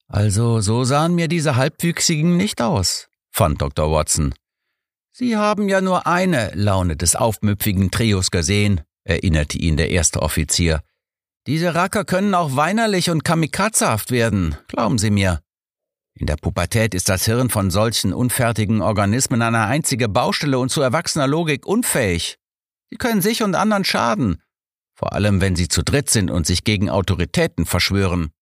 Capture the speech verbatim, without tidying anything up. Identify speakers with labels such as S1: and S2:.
S1: Also so sahen mir diese Halbwüchsigen nicht aus, fand Doktor Watson. Sie haben ja nur eine Laune des aufmüpfigen Trios gesehen, erinnerte ihn der erste Offizier. Diese Racker können auch weinerlich und kamikazehaft werden, glauben Sie mir. In der Pubertät ist das Hirn von solchen unfertigen Organismen eine einzige Baustelle und zu erwachsener Logik unfähig. Sie können sich und anderen schaden, vor allem wenn sie zu dritt sind und sich gegen Autoritäten verschwören.